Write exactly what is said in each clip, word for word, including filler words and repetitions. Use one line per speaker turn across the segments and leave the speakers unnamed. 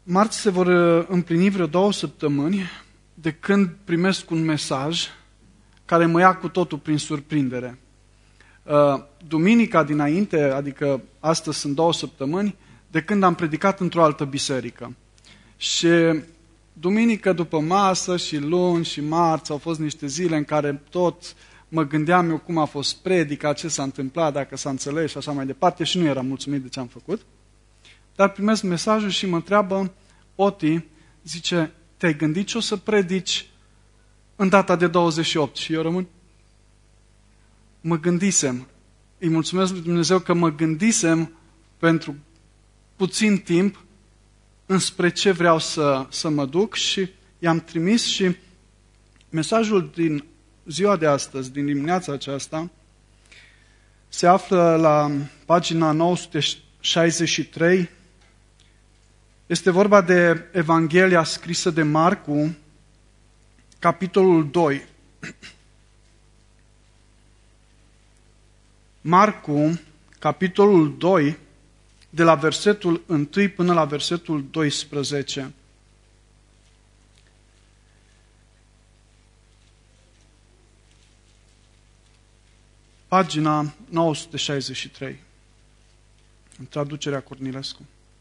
Marți se vor împlini vreo două săptămâni de când primesc un mesaj care mă ia cu totul prin surprindere. Duminica dinainte, adică astăzi sunt două săptămâni, de când am predicat într-o altă biserică. Și duminică după masă și luni și marți au fost niște zile în care tot mă gândeam eu cum a fost predica, ce s-a întâmplat, dacă s-a înțeles și așa mai departe și nu eram mulțumit de ce am făcut. Dar primesc mesajul și mă întreabă Oti, zice, te-ai gândit ce o să predici în data de douăzeci și opt? Și eu rămân, mă gândisem. Îi mulțumesc lui Dumnezeu că mă gândisem pentru puțin timp înspre ce vreau să, să mă duc și i-am trimis și mesajul din ziua de astăzi, din dimineața aceasta, se află la pagina nouă sute șaizeci și trei. Este vorba de Evanghelia scrisă de Marcu, capitolul doi. Marcu, capitolul doi, de la versetul unu până la versetul doisprezece. Pagina nouă sute șaizeci și trei, în traducerea Cornilescu.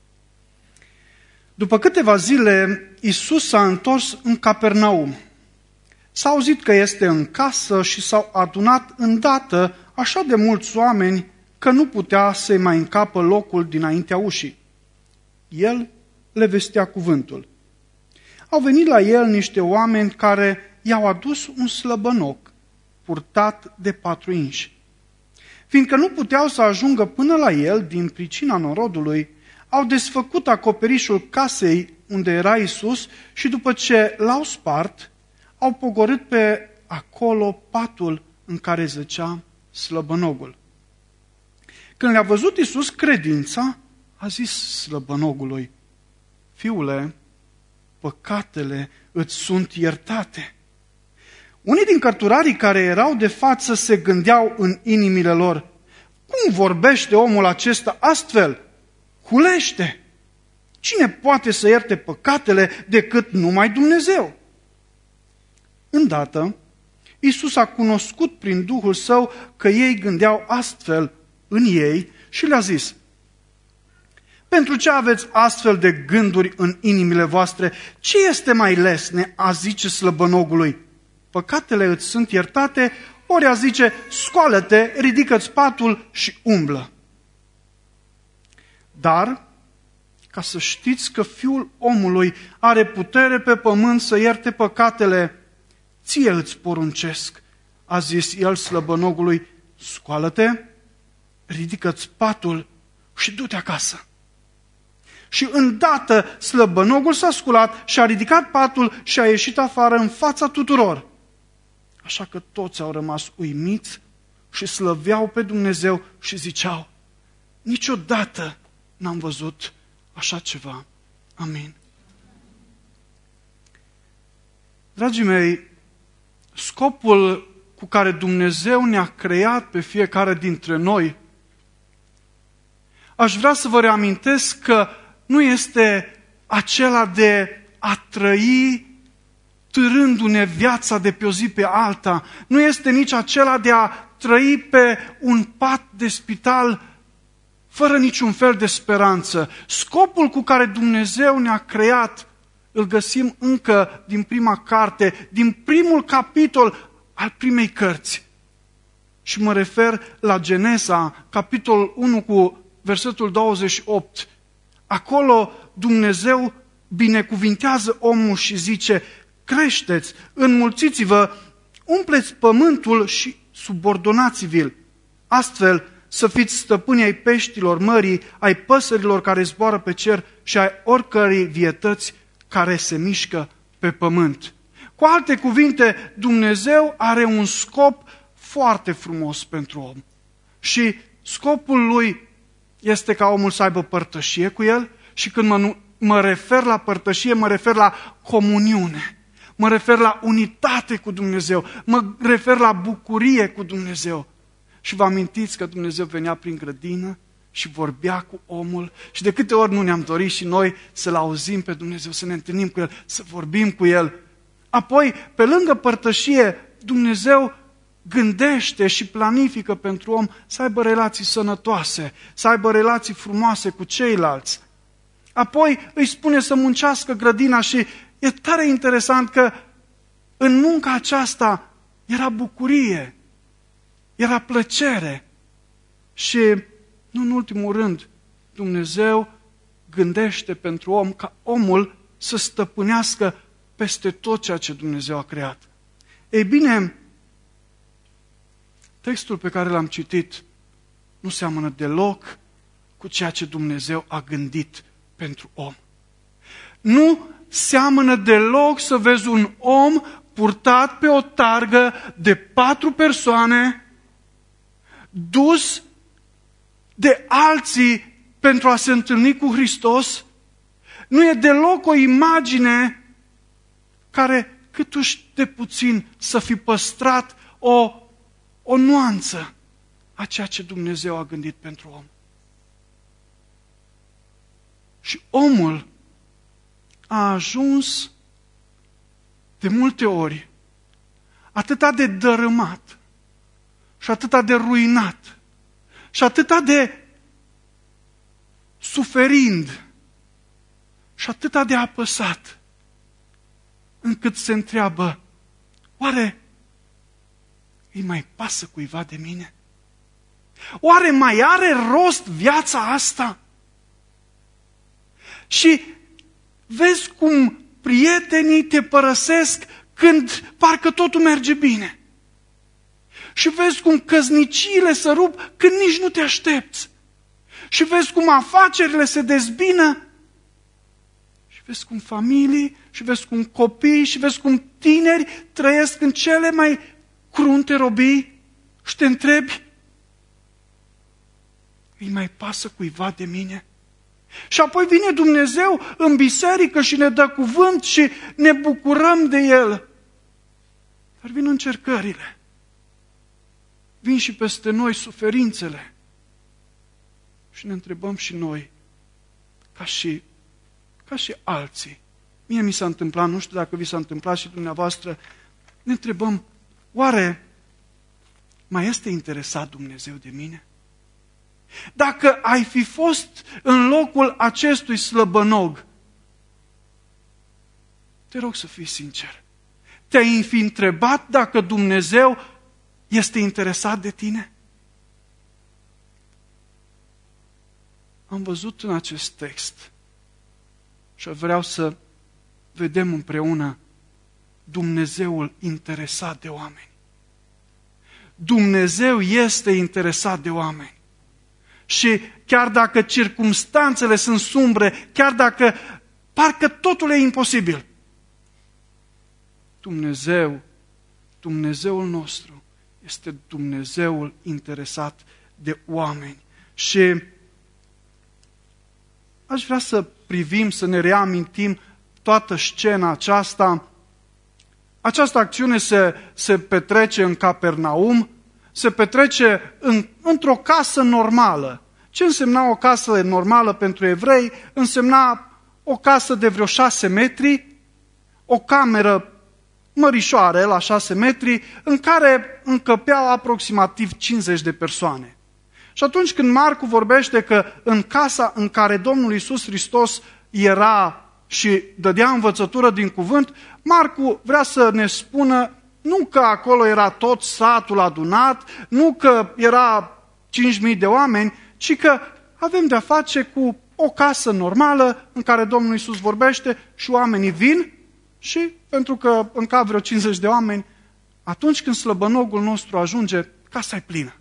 După câteva zile, Iisus s-a întors în Capernaum. S-a auzit că este în casă și s-au adunat îndată așa de mulți oameni că nu putea să-i mai încapă locul dinaintea ușii. El le vestea cuvântul. Au venit la el niște oameni care i-au adus un slăbănoc purtat de patru inși. Fiindcă nu puteau să ajungă până la el din pricina norodului, au desfăcut acoperișul casei unde era Iisus și după ce l-au spart, au pogorât pe acolo patul în care zăcea slăbănogul. Când le-a văzut Iisus credința, a zis slăbănogului, fiule, păcatele îți sunt iertate. Unii din cărturarii care erau de față se gândeau în inimile lor, cum vorbește omul acesta astfel? Hulește! Cine poate să ierte păcatele decât numai Dumnezeu? Îndată, Iisus a cunoscut prin Duhul Său că ei gândeau astfel în ei și le-a zis, pentru ce aveți astfel de gânduri în inimile voastre? Ce este mai lesne a zice slăbănogului? Păcatele îți sunt iertate, ori a zice, scoală-te, ridică-ți patul și umblă. Dar, ca să știți că Fiul omului are putere pe pământ să ierte păcatele, ție îți poruncesc, a zis el slăbănogului, scoală-te, ridică-ți patul și du-te acasă. Și îndată slăbănogul s-a sculat și a ridicat patul și a ieșit afară în fața tuturor. Așa că toți au rămas uimiți și slăveau pe Dumnezeu și ziceau, niciodată n-am văzut așa ceva. Amin. Dragii mei, scopul cu care Dumnezeu ne-a creat pe fiecare dintre noi, aș vrea să vă reamintesc că nu este acela de a trăi târându-ne viața de pe o zi pe alta, nu este nici acela de a trăi pe un pat de spital fără niciun fel de speranță. Scopul cu care Dumnezeu ne-a creat îl găsim încă din prima carte, din primul capitol al primei cărți. Și mă refer la Genesa, capitolul unu cu versetul douăzeci și opt. Acolo Dumnezeu binecuvintează omul și zice, creșteți, înmulțiți-vă, umpleți pământul și subordonați-vi-l. Astfel să fiți stăpâni ai peștilor mării, ai păsărilor care zboară pe cer și ai oricărei vietăți care se mișcă pe pământ. Cu alte cuvinte, Dumnezeu are un scop foarte frumos pentru om. Și scopul lui este ca omul să aibă părtășie cu el și când mă, mă refer la părtășie, mă refer la comuniune. Mă refer la unitate cu Dumnezeu, mă refer la bucurie cu Dumnezeu. Și vă amintiți că Dumnezeu venea prin grădină și vorbea cu omul. Și de câte ori nu ne-am dorit și noi să-L auzim pe Dumnezeu, să ne întâlnim cu El, să vorbim cu El. Apoi, pe lângă părtășie, Dumnezeu gândește și planifică pentru om să aibă relații sănătoase, să aibă relații frumoase cu ceilalți. Apoi îi spune să muncească grădina și e tare interesant că în munca aceasta era bucurie, era plăcere. Și, nu în ultimul rând, Dumnezeu gândește pentru om ca omul să stăpânească peste tot ceea ce Dumnezeu a creat. Ei bine, textul pe care l-am citit nu seamănă deloc cu ceea ce Dumnezeu a gândit pentru om. Nu seamănă deloc să vezi un om purtat pe o targă de patru persoane, dus de alții pentru a se întâlni cu Hristos. Nu e deloc o imagine care câtuși de puțin să fi păstrat o, o nuanță a ceea ce Dumnezeu a gândit pentru om. Și omul a ajuns de multe ori atâta de dărâmat și atâta de ruinat și atâta de suferind și atâta de apăsat, încât se întreabă, oare îi mai pasă cuiva de mine? Oare mai are rost viața asta? Și vezi cum prietenii te părăsesc când parcă totul merge bine. Și vezi cum căsniciile se rup când nici nu te aștepți. Și vezi cum afacerile se dezbină. Și vezi cum familii, și vezi cum copii, și vezi cum tineri trăiesc în cele mai crunte robii. Și te întrebi, îi mai pasă cuiva de mine? Și apoi vine Dumnezeu în biserică și ne dă cuvânt și ne bucurăm de El. Dar vin încercările. Vin și peste noi suferințele. Și ne întrebăm și noi, ca și, ca și alții. Mie mi s-a întâmplat, nu știu dacă vi s-a întâmplat și dumneavoastră, ne întrebăm, oare mai este interesat Dumnezeu de mine? Dacă ai fi fost în locul acestui slăbănog, te rog să fii sincer, te-ai fi întrebat dacă Dumnezeu este interesat de tine? Am văzut în acest text și vreau să vedem împreună Dumnezeul interesat de oameni. Dumnezeu este interesat de oameni. Și chiar dacă circumstanțele sunt sumbre, chiar dacă parcă totul e imposibil, Dumnezeu, Dumnezeul nostru, este Dumnezeul interesat de oameni. Și aș vrea să privim, să ne reamintim toată scena aceasta. Această acțiune se, se petrece în Capernaum, se petrece în, într-o casă normală. Ce însemna o casă normală pentru evrei? Însemna o casă de vreo șase metri, o cameră mărișoară la șase metri, în care încăpeau aproximativ cincizeci de persoane. Și atunci când Marcu vorbește că în casa în care Domnul Iisus Hristos era și dădea învățătură din cuvânt, Marcu vrea să ne spună nu că acolo era tot satul adunat, nu că era cinci mii de oameni, ci că avem de-a face cu o casă normală în care Domnul Iisus vorbește și oamenii vin și, pentru că încap vreo cincizeci de oameni, atunci când slăbănogul nostru ajunge, casa e plină.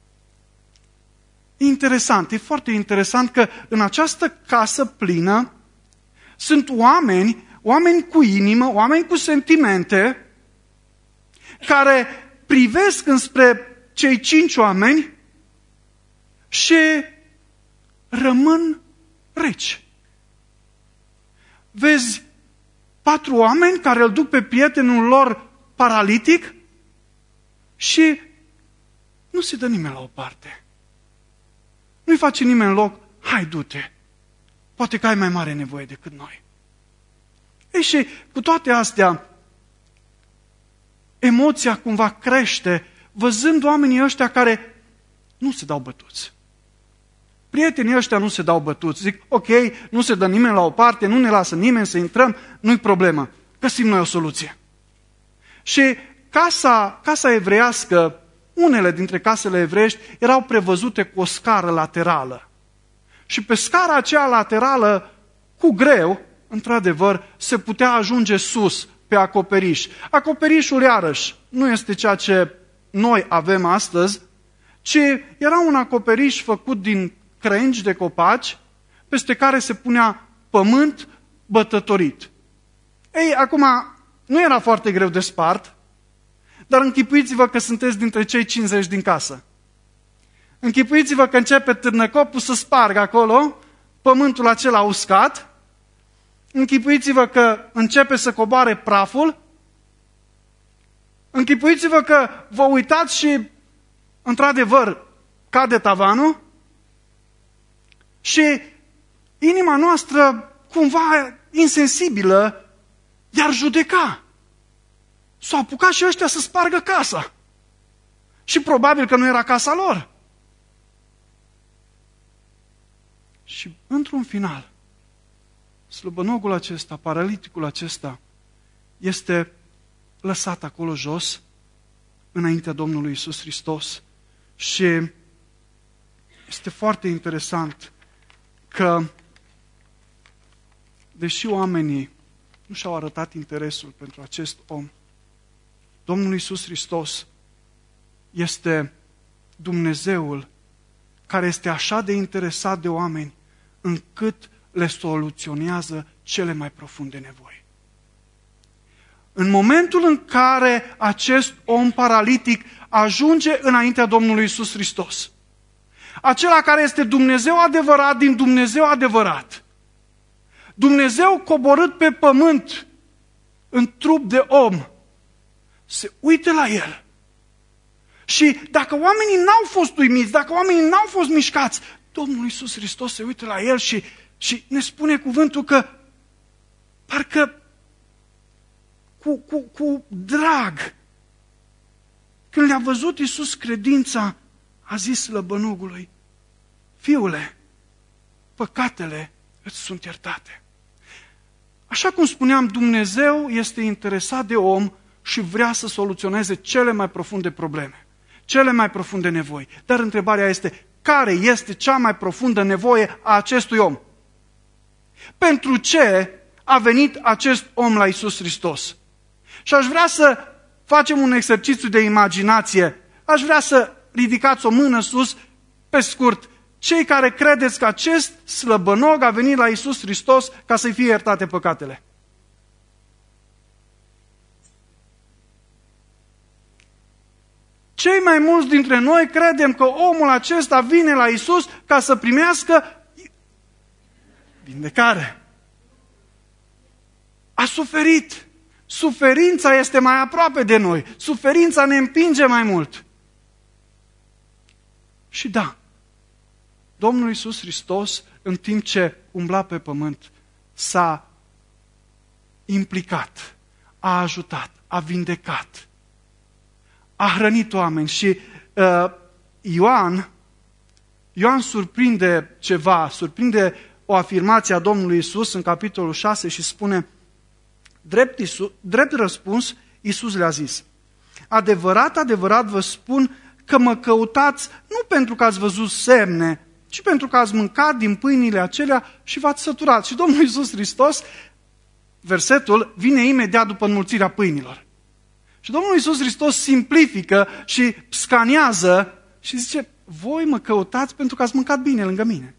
E interesant, e foarte interesant că în această casă plină sunt oameni, oameni cu inimă, oameni cu sentimente, care privesc înspre cei cinci oameni și rămân reci. Vezi patru oameni care îl duc pe prietenul lor paralitic și nu se dă nimeni la o parte. nu-i face nimeni loc, hai du-te, poate că ai mai mare nevoie decât noi. Ei, și cu toate astea, emoția cumva crește, văzând oamenii ăștia care nu se dau bătuți. Prietenii ăștia nu se dau bătuți. Zic, ok, nu se dă nimeni la o parte, nu ne lasă nimeni să intrăm, nu-i problemă. Găsim noi o soluție. Și casa, casa evreiască, unele dintre casele evreiești, erau prevăzute cu o scară laterală. Și pe scara aceea laterală, cu greu, într-adevăr, se putea ajunge sus, pe acoperiș. Acoperișul, iarăși, nu este ceea ce noi avem astăzi, ci era un acoperiș făcut din crengi de copaci, peste care se punea pământ bătătorit. Ei, acum, nu era foarte greu de spart, dar închipuiți-vă că sunteți dintre cei cincizeci din casă. Închipuiți-vă că începe târnăcopul să spargă acolo pământul acela uscat, închipuiți-vă că începe să coboare praful, închipuiți-vă că vă uitați și, într-adevăr, cade tavanul și inima noastră, cumva insensibilă, i-ar judeca. S-au apucat și ăștia să spargă casa. Și probabil că nu era casa lor. Și într-un final, slăbănogul acesta, paraliticul acesta, este lăsat acolo jos, înaintea Domnului Iisus Hristos. Și este foarte interesant că, deși oamenii nu și-au arătat interesul pentru acest om, Domnul Iisus Hristos este Dumnezeul care este așa de interesat de oameni încât le soluționează cele mai profunde nevoi. În momentul în care acest om paralitic ajunge înaintea Domnului Iisus Hristos, acela care este Dumnezeu adevărat din Dumnezeu adevărat, Dumnezeu coborât pe pământ în trup de om, se uită la el. Și dacă oamenii n-au fost uimiți, dacă oamenii n-au fost mișcați, Domnul Iisus Hristos se uită la el și, și ne spune cuvântul că parcă cu, cu, cu drag, când le-a văzut Iisus credința, a zis slăbănogului, fiule, păcatele îți sunt iertate. Așa cum spuneam, Dumnezeu este interesat de om și vrea să soluționeze cele mai profunde probleme, cele mai profunde nevoi. Dar întrebarea este, care este cea mai profundă nevoie a acestui om? Pentru ce a venit acest om la Iisus Hristos? Și aș vrea să facem un exercițiu de imaginație. Aș vrea să ridicați o mână sus, pe scurt, cei care credeți că acest slăbănog a venit la Iisus Hristos ca să-i fie iertate păcatele. Cei mai mulți dintre noi credem că omul acesta vine la Iisus ca să primească vindecare. A suferit. Suferința este mai aproape de noi. Suferința ne împinge mai mult. Și da, Domnul Iisus Hristos, în timp ce umbla pe pământ, s-a implicat, a ajutat, a vindecat, a hrănit oameni. Și uh, Ioan, Ioan surprinde ceva, surprinde o afirmație a Domnului Iisus în capitolul șase și spune, drept, Iisus, drept răspuns, Iisus le-a zis, adevărat, adevărat vă spun că mă căutați nu pentru că ați văzut semne, ci pentru că ați mâncat din pâinile acelea și v-ați săturat. Și Domnul Iisus Hristos, versetul, vine imediat după înmulțirea pâinilor. Și Domnul Iisus Hristos simplifică și scanează și zice, voi mă căutați pentru că ați mâncat bine lângă mine.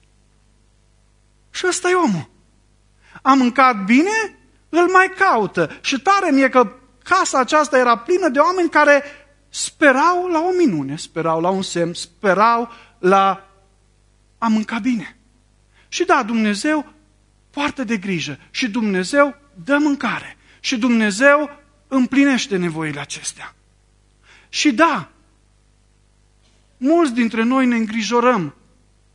Și ăsta e omul. A mâncat bine, îl mai caută. Și tare mie că casa aceasta era plină de oameni care sperau la o minune, sperau la un semn, sperau la a mânca bine. Și da, Dumnezeu poartă de grijă și Dumnezeu dă mâncare și Dumnezeu împlinește nevoile acestea. Și da, mulți dintre noi ne îngrijorăm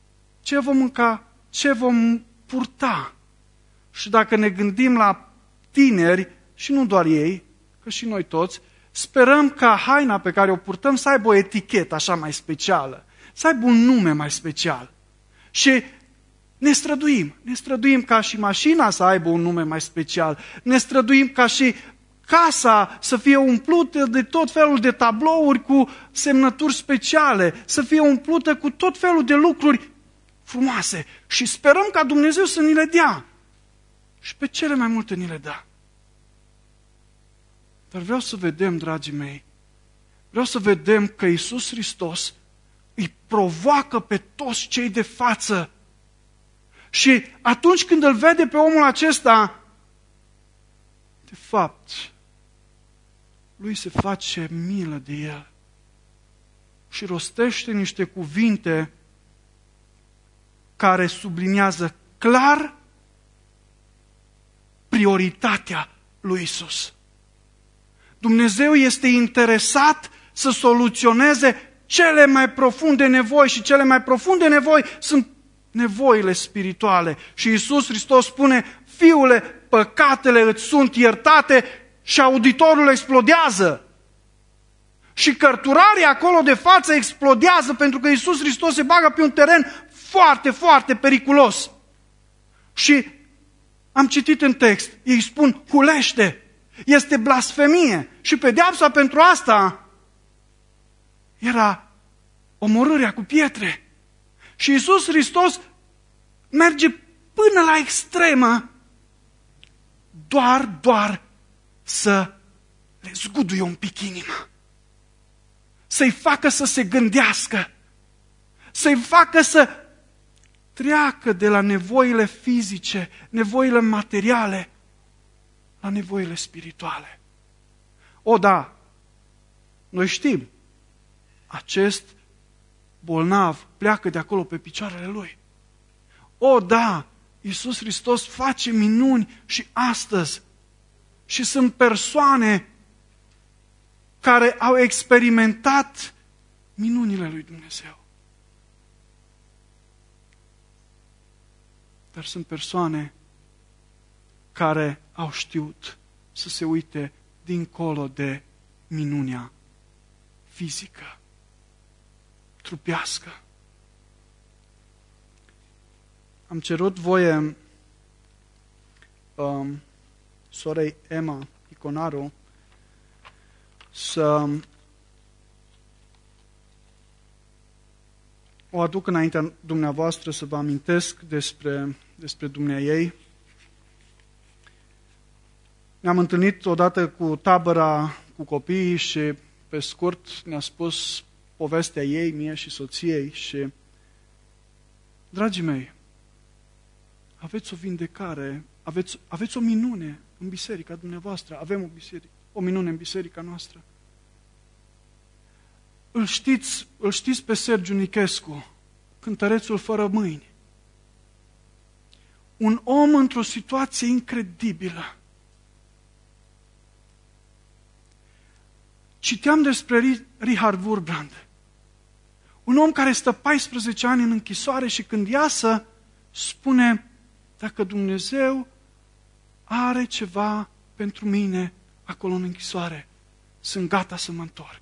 ce vom mânca, ce vom purta. Și dacă ne gândim la tineri, și nu doar ei, că și noi toți, sperăm ca haina pe care o purtăm să aibă o etichetă așa mai specială, să aibă un nume mai special. Și ne străduim, ne străduim ca și mașina să aibă un nume mai special, ne străduim ca și casa să fie umplută de tot felul de tablouri cu semnături speciale, să fie umplută cu tot felul de lucruri frumoase și sperăm ca Dumnezeu să ni le dea. Și pe cele mai multe ni le dă. Dar vreau să vedem, dragii mei, vreau să vedem că Iisus Hristos îi provoacă pe toți cei de față. Și atunci când îl vede pe omul acesta, de fapt, lui se face milă de el și rostește niște cuvinte care subliniază clar prioritatea lui Iisus. Dumnezeu este interesat să soluționeze cele mai profunde nevoi și cele mai profunde nevoi sunt nevoile spirituale. Și Iisus Hristos spune, Fiule, păcatele îți sunt iertate și auditorul explodează. Și cărturarii acolo de față explodează pentru că Iisus Hristos se bagă pe un teren foarte, foarte periculos. Și am citit în text, ei spun, hulește, este blasfemie. Și pedeapsa pentru asta era omorârea cu pietre. Și Iisus Hristos merge până la extremă doar, doar să le zguduie un pic inima. Să-i facă să se gândească. Să-i facă să treacă de la nevoile fizice, nevoile materiale, la nevoile spirituale. O, da, noi știm, acest bolnav pleacă de acolo pe picioarele lui. O, da, Iisus Hristos face minuni și astăzi. Și sunt persoane care au experimentat minunile lui Dumnezeu. Dar sunt persoane care au știut să se uite dincolo de minunea fizică, trupească. Am cerut voie um, sorei Emma Iconaru să o aduc înaintea dumneavoastră să vă amintesc despre, despre dumneaei. Ne-am întâlnit odată cu tabăra cu copiii și pe scurt ne-a spus povestea ei, mie și soției și, dragii mei, aveți o vindecare, aveți, aveți o minune în biserica dumneavoastră, avem o, biserică, o minune în biserica noastră. Îl știți, îl știți pe Sergiu Nichescu, cântărețul fără mâini. Un om într-o situație incredibilă. Citeam despre Richard Wurbrand, un om care stă paisprezece ani în închisoare și când iasă spune, dacă Dumnezeu are ceva pentru mine acolo în închisoare, sunt gata să mă întorc.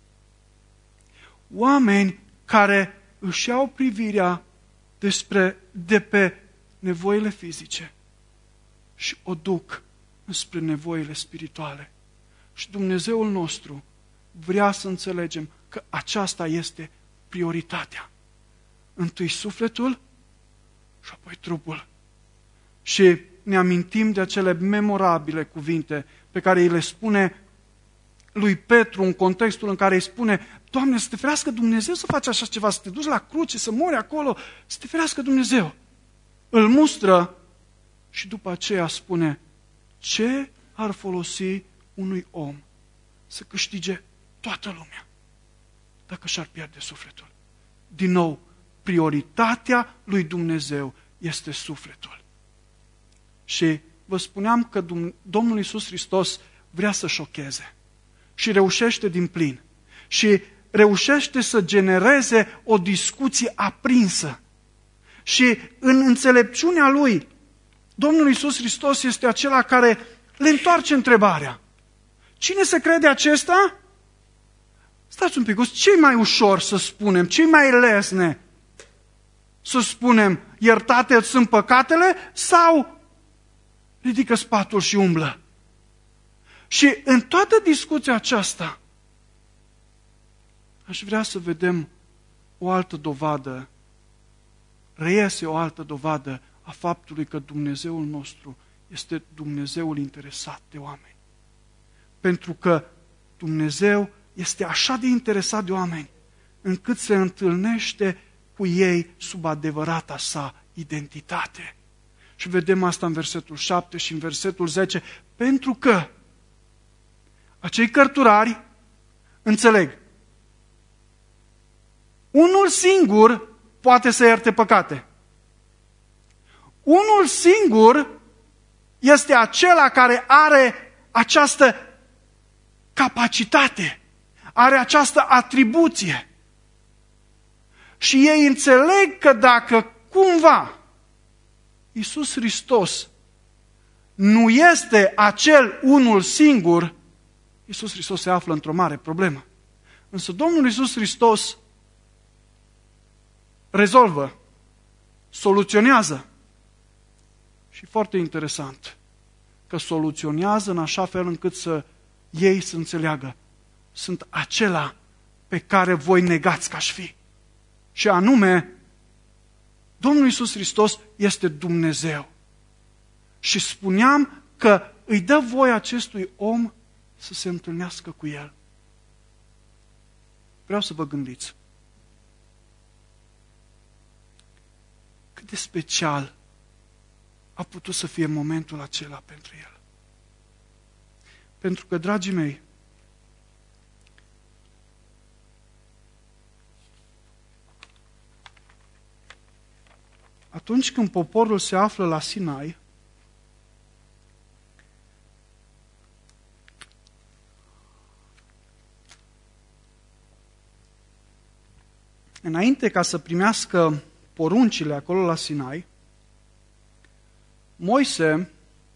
Oameni care își iau privirea despre, de pe nevoile fizice și o duc spre nevoile spirituale. Și Dumnezeul nostru vrea să înțelegem că aceasta este prioritatea. Întâi sufletul și apoi trupul. Și ne amintim de acele memorabile cuvinte pe care îi le spune lui Petru în contextul în care îi spune, Doamne, să te ferească Dumnezeu să faci așa ceva, să te duci la cruce, să mori acolo, să te ferească Dumnezeu. Îl mustră și după aceea spune, ce ar folosi unui om să câștige toată lumea dacă și-ar pierde sufletul? Din nou, prioritatea lui Dumnezeu este sufletul. Și vă spuneam că Domnul Iisus Hristos vrea să șocheze și reușește din plin. Și reușește să genereze o discuție aprinsă. Și în înțelepciunea Lui, Domnul Iisus Hristos este acela care le întoarce întrebarea. Cine se crede acesta? Stați un pic, ce mai ușor să spunem, ce mai lesne să spunem, iertate sunt păcatele, sau ridică spatul și umblă? Și în toată discuția aceasta, aș vrea să vedem o altă dovadă, reiese o altă dovadă a faptului că Dumnezeul nostru este Dumnezeul interesat de oameni. Pentru că Dumnezeu este așa de interesat de oameni, încât se întâlnește cu ei sub adevărata sa identitate. Și vedem asta în versetul șapte și în versetul zece, pentru că acei cărturari înțeleg. Unul singur poate să ierte păcate. Unul singur este acela care are această capacitate, are această atribuție. Și ei înțeleg că dacă cumva Iisus Hristos nu este acel unul singur, Iisus Hristos se află într-o mare problemă. Însă Domnul Iisus Hristos rezolvă, soluționează. Și foarte interesant că soluționează în așa fel încât să ei să înțeleagă. Sunt acela pe care voi negați că aș fi. Și anume, Domnul Iisus Hristos este Dumnezeu. Și spuneam că îi dă voie acestui om să se întâlnească cu El. Vreau să vă gândiți. Cât de special a putut să fie momentul acela pentru El. Pentru că, dragii mei, atunci când poporul se află la Sinai, înainte ca să primească poruncile acolo la Sinai, Moise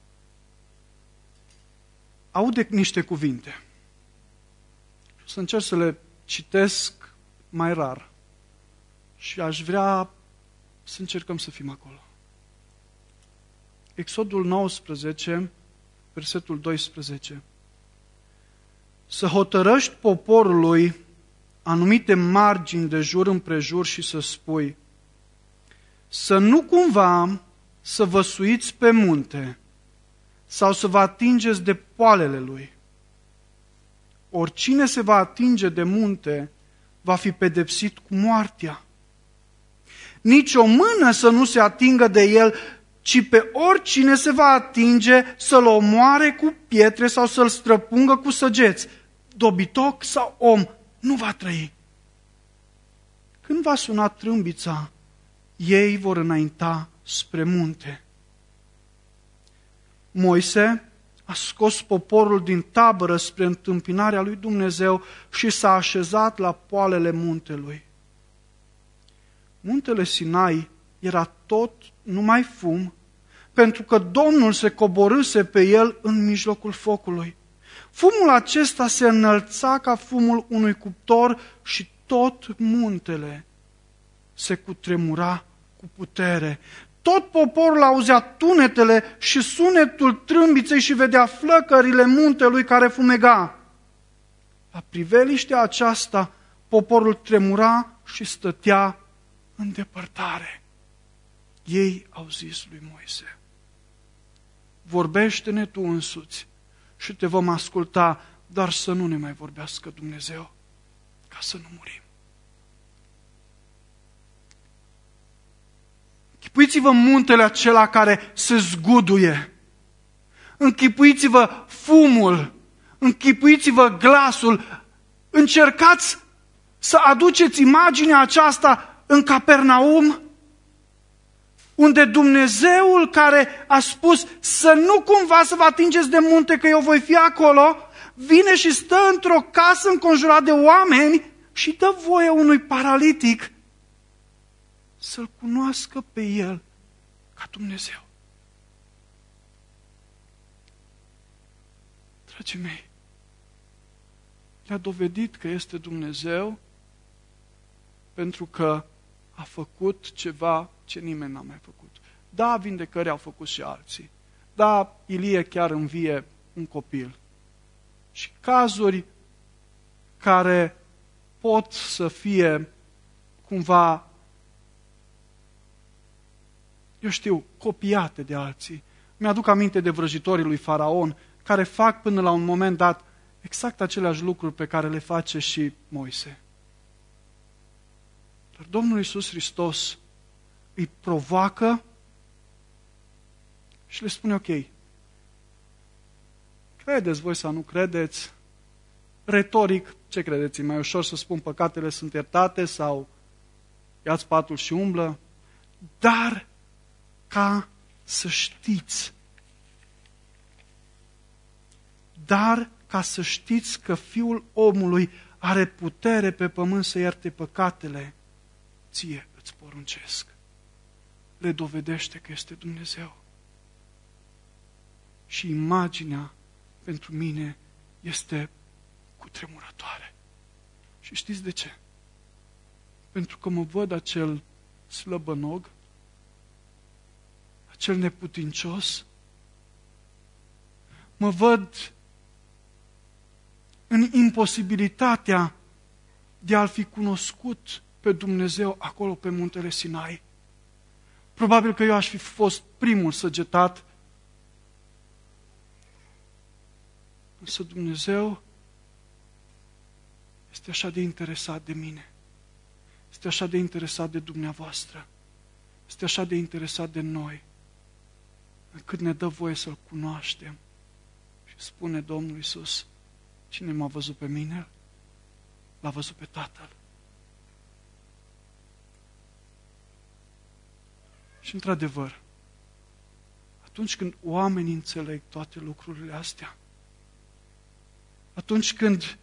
aude niște cuvinte. O să încerc să le citesc mai rar. Și aș vrea să încercăm să fim acolo. Exodul nouăsprezece, versetul doisprezece. Să hotărăști poporului anumite margini de jur împrejur și să spui: să nu cumva să vă suiți pe munte sau să vă atingeți de poalele lui. Oricine se va atinge de munte va fi pedepsit cu moartea. Nici o mână să nu se atingă de el, ci pe oricine se va atinge să-l omoare cu pietre sau să-l străpungă cu săgeți. Dobitoc sau om nu va trăi. Când va suna trâmbița, ei vor înainta spre munte. Moise a scos poporul din tabără spre întâmpinarea lui Dumnezeu și s-a așezat la poalele muntelui. Muntele Sinai era tot numai fum, pentru că Domnul se coborâse pe el în mijlocul focului. Fumul acesta se înălța ca fumul unui cuptor și tot muntele se cutremura cu putere. Tot poporul auzea tunetele și sunetul trâmbiței și vedea flăcările muntelui care fumega. La priveliștea aceasta, poporul tremura și stătea în depărtare. Ei au zis lui Moise: vorbește-ne tu însuți și te vom asculta, dar să nu ne mai vorbească Dumnezeu, ca să nu murim. Închipuiți-vă muntele acela care se zguduie. Închipuiți-vă fumul. Închipuiți-vă glasul. Încercați să aduceți imaginea aceasta în Capernaum, unde Dumnezeul care a spus să nu cumva să vă atingeți de munte, că eu voi fi acolo, vine și stă într-o casă înconjurat de oameni și dă voie unui paralitic să-L cunoască pe El ca Dumnezeu. Dragii mei, le-a dovedit că este Dumnezeu pentru că a făcut ceva ce nimeni n-a mai făcut. Da, vindecări au făcut și alții. Da, Ilie chiar învie un copil. Și cazuri care pot să fie cumva, eu știu, copiate de alții. Mi-aduc aminte de vrăjitorii lui Faraon, care fac până la un moment dat exact aceleași lucruri pe care le face și Moise. Dar Domnul Iisus Hristos îi provoacă și le spune, ok, credeți voi sau nu credeți, retoric, ce credeți, e mai ușor să spun păcatele sunt iertate sau ia-ți patul și umblă, dar ca să știți, dar ca să știți că Fiul omului are putere pe pământ să ierte păcatele, ție îți poruncesc. Le dovedește că este Dumnezeu. Și imaginea pentru mine este cutremurătoare. Și știți de ce? Pentru că mă văd acel slăbănog, acel neputincios, mă văd în imposibilitatea de a-L fi cunoscut pe Dumnezeu acolo pe muntele Sinai. Probabil că eu aș fi fost primul săgetat, însă Dumnezeu este așa de interesat de mine, este așa de interesat de dumneavoastră, este așa de interesat de noi, încât ne dă voie să-L cunoaștem. Și spune Domnul Iisus, cine m-a văzut pe mine, L-a văzut pe Tatăl. Și într-adevăr, atunci când oamenii înțeleg toate lucrurile astea, atunci când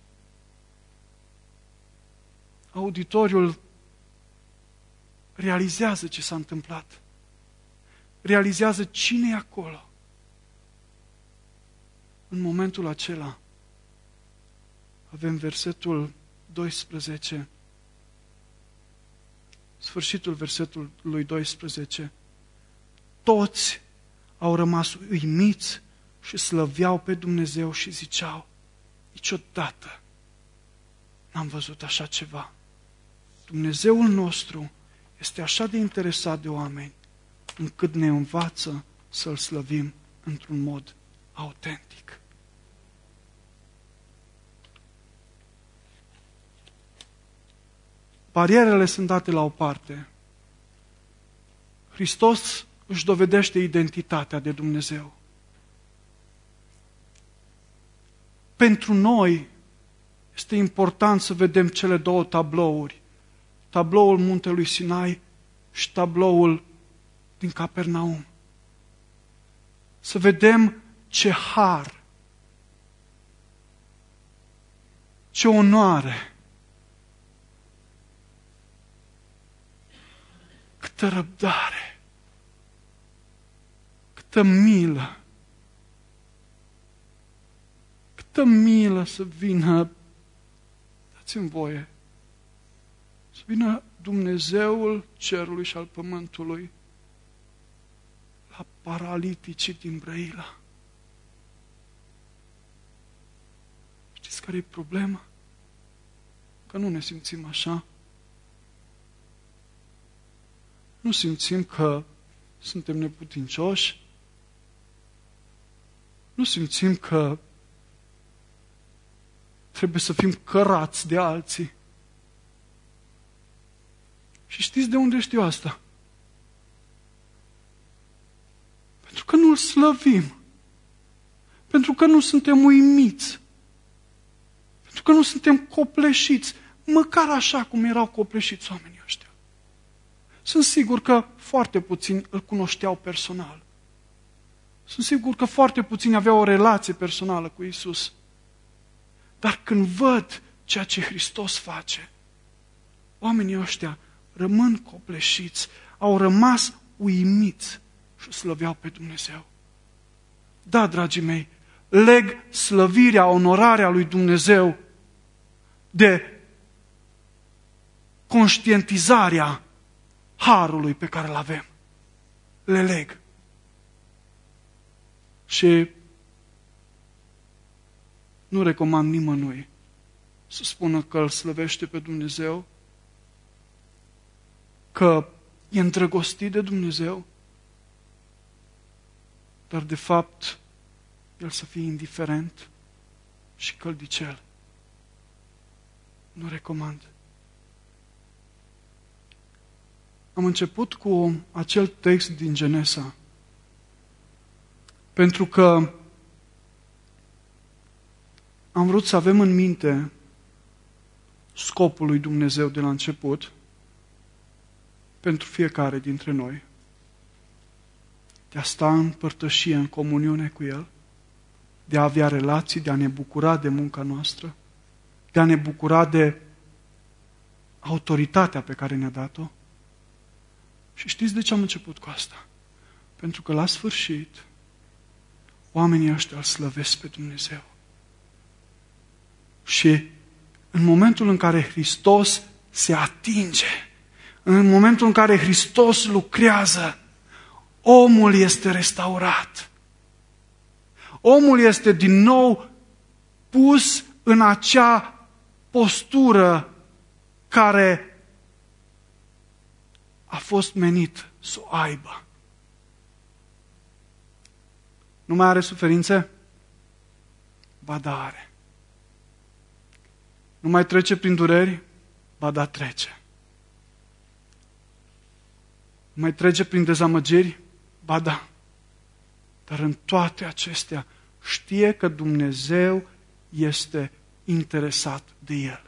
auditoriul realizează ce s-a întâmplat, realizează cine e acolo, în momentul acela avem versetul doisprezece, sfârșitul versetului doisprezece. Toți au rămas uimiți și slăveau pe Dumnezeu și ziceau, niciodată n-am văzut așa ceva. Dumnezeul nostru este așa de interesat de oameni, încât ne învață să-L slăvim într-un mod autentic. Barierele sunt date la o parte. Hristos își dovedește identitatea de Dumnezeu. Pentru noi este important să vedem cele două tablouri. Tabloul muntelui Sinai și tabloul din Capernaum. Să vedem ce har, ce onoare, câtă răbdare, câtă milă, câtă milă să vină, dați-mi voie, să vină Dumnezeul cerului și al pământului la paraliticii din Brăila. Știți care e problema? Că nu ne simțim așa. Nu simțim că suntem neputincioși. Nu simțim că trebuie să fim cărați de alții. Și știți de unde știu asta? Pentru că nu-L slăvim. Pentru că nu suntem uimiți. Pentru că nu suntem copleșiți. Măcar așa cum erau copleșiți oamenii ăștia. Sunt sigur că foarte puțini îl cunoșteau personal. Sunt sigur că foarte puțini aveau o relație personală cu Iisus. Dar când văd ceea ce Hristos face, oamenii ăștia rămân copleșiți, au rămas uimiți și slăveau pe Dumnezeu. Da, dragii mei, leg slăvirea, onorarea lui Dumnezeu de conștientizarea harului pe care îl avem. Le leg. Și nu recomand nimănui să spună că îl slăvește pe Dumnezeu, că e îndrăgostit de Dumnezeu, dar de fapt el să fie indiferent și căldicel. Nu recomand. Am început cu acel text din Genesa, pentru că am vrut să avem în minte scopul lui Dumnezeu de la început pentru fiecare dintre noi. De a sta în părtășie, în comuniune cu El, de a avea relații, de a ne bucura de munca noastră, de a ne bucura de autoritatea pe care ne-a dat-o. Și știți de ce am început cu asta? Pentru că la sfârșit oamenii ăștia îl slăvesc pe Dumnezeu. Și în momentul în care Hristos se atinge, în momentul în care Hristos lucrează, omul este restaurat. Omul este din nou pus în acea postură care a fost menit să o aibă. Nu mai are suferințe? Ba da, are. Nu mai trece prin dureri? Ba da, trece. Nu mai trece prin dezamăgiri? Ba da. Dar în toate acestea știe că Dumnezeu este interesat de el.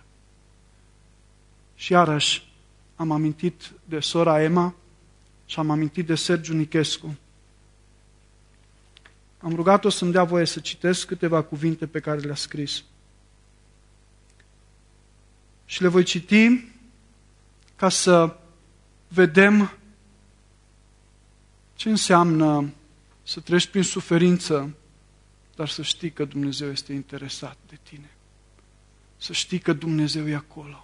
Și iarăși am amintit de sora Emma și am amintit de Sergiu Nichescu. Am rugat-o să-mi dea voie să citesc câteva cuvinte pe care le-a scris. Și le voi citi ca să vedem ce înseamnă să treci prin suferință, dar să știi că Dumnezeu este interesat de tine. Să știi că Dumnezeu e acolo.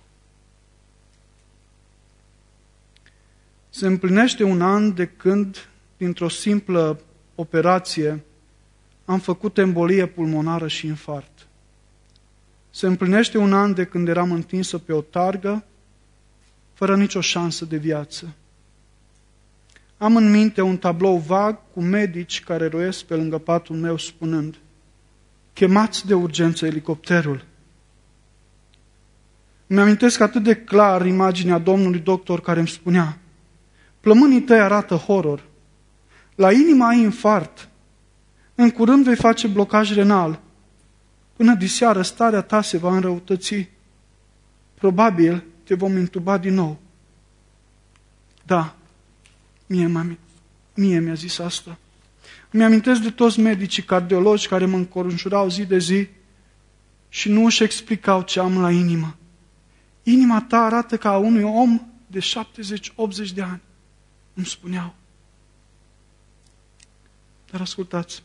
Se împlinește un an de când, dintr-o simplă operație, am făcut embolie pulmonară și infart. Se împlinește un an de când eram întinsă pe o targă, fără nicio șansă de viață. Am în minte un tablou vag cu medici care roiesc pe lângă patul meu spunând: chemați de urgență elicopterul. Îmi amintesc atât de clar imaginea domnului doctor care îmi spunea: plămânii tăi arată horror, la inima ai infart, în curând vei face blocaj renal, până diseară starea ta se va înrăutăți, probabil te vom intuba din nou. Da, mie, mami, mie mi-a zis asta. Îmi amintesc de toți medicii cardiologi care mă înconjurau zi de zi și nu își explicau ce am la inimă. Inima ta arată ca a unui om de șaptezeci optzeci de ani, îmi spuneau. Dar ascultați,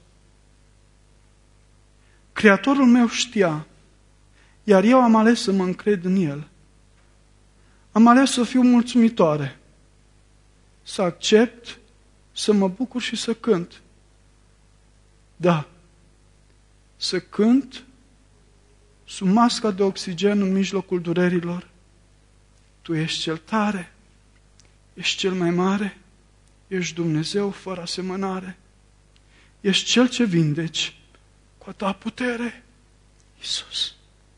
Creatorul meu știa, iar eu am ales să mă încred în El. Am ales să fiu mulțumitoare, să accept, să mă bucur și să cânt. Da, să cânt sub masca de oxigen în mijlocul durerilor. Tu ești cel tare, ești cel mai mare, ești Dumnezeu fără asemănare, ești cel ce vindeci cu a ta putere, Iisus.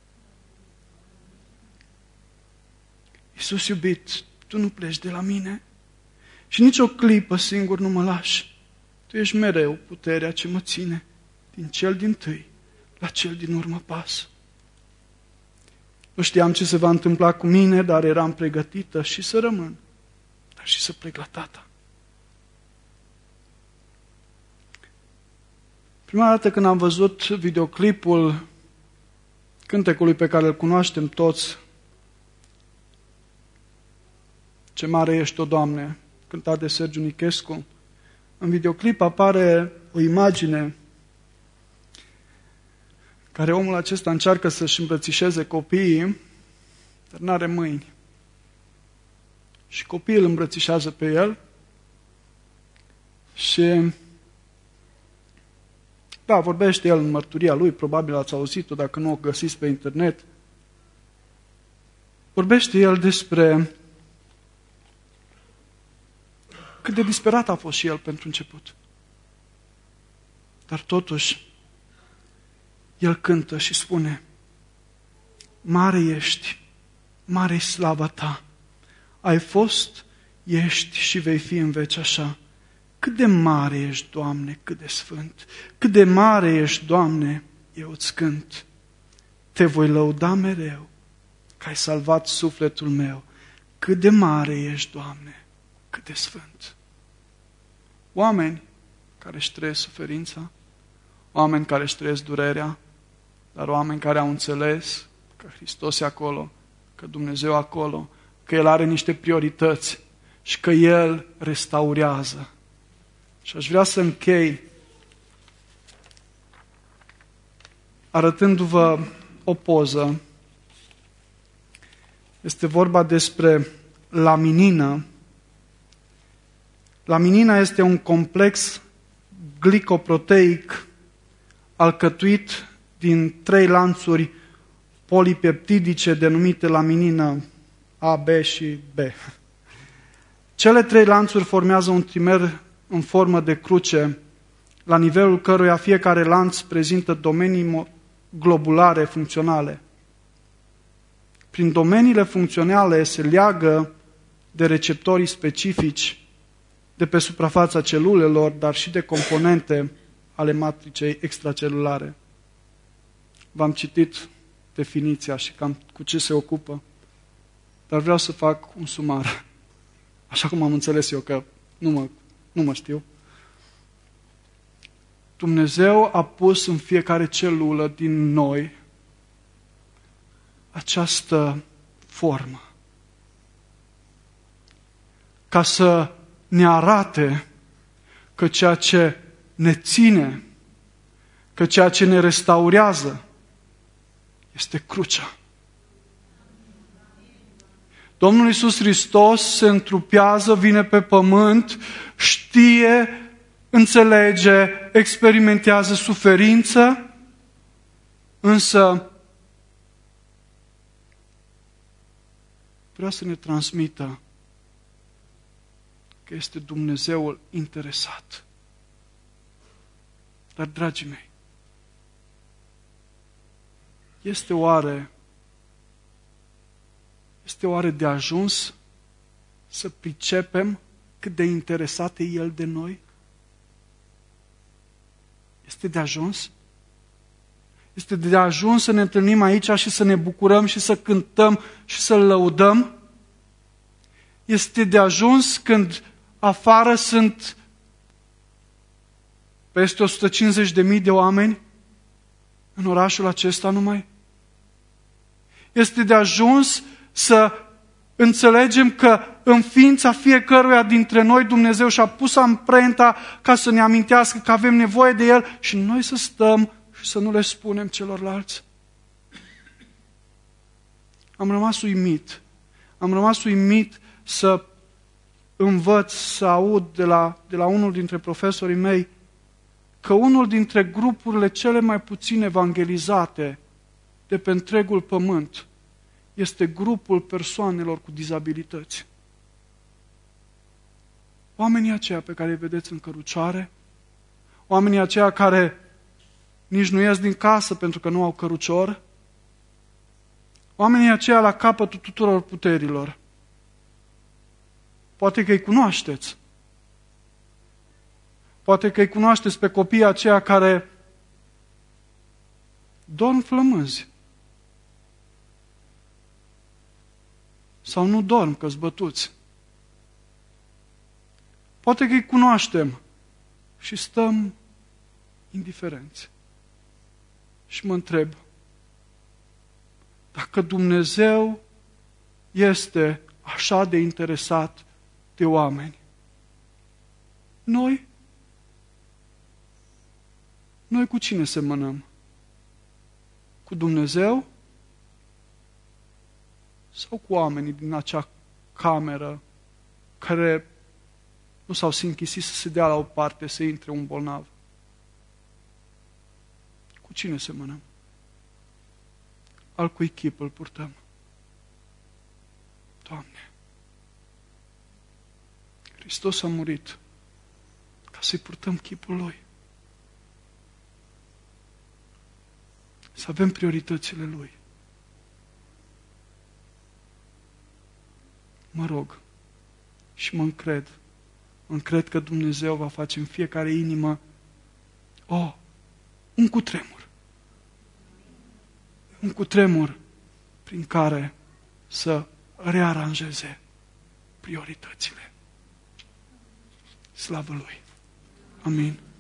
Iisus iubit, tu nu pleci de la mine și nici o clipă singur nu mă lași. Tu ești mereu puterea ce mă ține din cel dintâi la cel din urmă pas. Nu știam ce se va întâmpla cu mine, dar eram pregătită și să rămân, dar și să plec la Tata. Prima dată când am văzut videoclipul cântecului pe care îl cunoaștem toți, Ce mare ești, o Doamne, cântat de Sergiu Nichescu. În videoclip apare o imagine care omul acesta încearcă să-și îmbrățișeze copiii, dar n-are mâini. Și copiii îl îmbrățișează pe el și da, vorbește el în mărturia lui, probabil ați auzit-o, dacă nu o găsiți pe internet. Vorbește el despre cât de disperat a fost și el pentru început. Dar totuși, el cântă și spune: mare ești, mare-i slava ta. Ai fost, ești și vei fi în veci așa. Cât de mare ești, Doamne, cât de sfânt. Cât de mare ești, Doamne, eu îți cânt. Te voi lăuda mereu, că ai salvat sufletul meu. Cât de mare ești, Doamne, cât de sfânt. Oameni care își trăiesc suferința, oameni care își trăiesc durerea, dar oameni care au înțeles că Hristos e acolo, că Dumnezeu e acolo, că El are niște priorități și că El restaurează. Și aș vrea să închei arătându-vă o poză. Este vorba despre laminină. Laminina este un complex glicoproteic alcătuit din trei lanțuri polipeptidice denumite laminină A, B și B. Cele trei lanțuri formează un trimer în formă de cruce, la nivelul căruia fiecare lanț prezintă domenii globulare funcționale. Prin domeniile funcționale se leagă de receptorii specifici de pe suprafața celulelor, dar și de componente ale matricei extracelulare. V-am citit definiția și cam cu ce se ocupă, dar vreau să fac un sumar, așa cum am înțeles eu, că nu mă, nu mă știu. Dumnezeu a pus în fiecare celulă din noi această formă, ca să ne arate că ceea ce ne ține, că ceea ce ne restaurează este crucea. Domnul Iisus Hristos se întrupează, vine pe pământ, știe, înțelege, experimentează suferință, însă vrea să ne transmită că este Dumnezeul interesat. Dar, dragii mei, este oare, este oare de ajuns să pricepem cât de interesat e El de noi? Este de ajuns? Este de ajuns să ne întâlnim aici și să ne bucurăm și să cântăm și să-L lăudăm? Este de ajuns când afară sunt peste o sută cincizeci de mii de oameni în orașul acesta numai? Este de ajuns să înțelegem că în ființa fiecăruia dintre noi Dumnezeu și-a pus amprenta ca să ne amintească că avem nevoie de El și noi să stăm și să nu le spunem celorlalți? Am rămas uimit. Am rămas uimit să învăț, să aud de la, de la unul dintre profesorii mei că unul dintre grupurile cele mai puțin evangelizate de pe întregul pământ este grupul persoanelor cu dizabilități. Oamenii aceia pe care îi vedeți în cărucioare, oamenii aceia care nici nu ies din casă pentru că nu au cărucior, oamenii aceia la capătul tuturor puterilor. Poate că îi cunoașteți. Poate că îi cunoașteți pe copiii aceia care dorm flămânzi. Sau nu dorm, că-s bătuți. Poate că îi cunoaștem și stăm indiferenți. Și mă întreb, dacă Dumnezeu este așa de interesat de oameni. Noi? Noi cu cine semănăm? Cu Dumnezeu? Sau cu oamenii din acea cameră care nu s-au închisit să se dea la o parte, să intre un bolnav? Cu cine semănăm? Al cui chip îl purtăm? Doamne, Hristos a murit ca să-i purtăm chipul Lui. Să avem prioritățile Lui. Mă rog și mă încred, mă încred că Dumnezeu va face în fiecare inimă oh, un cutremur. Un cutremur prin care să rearanjeze prioritățile. Slavă Lui! Amin.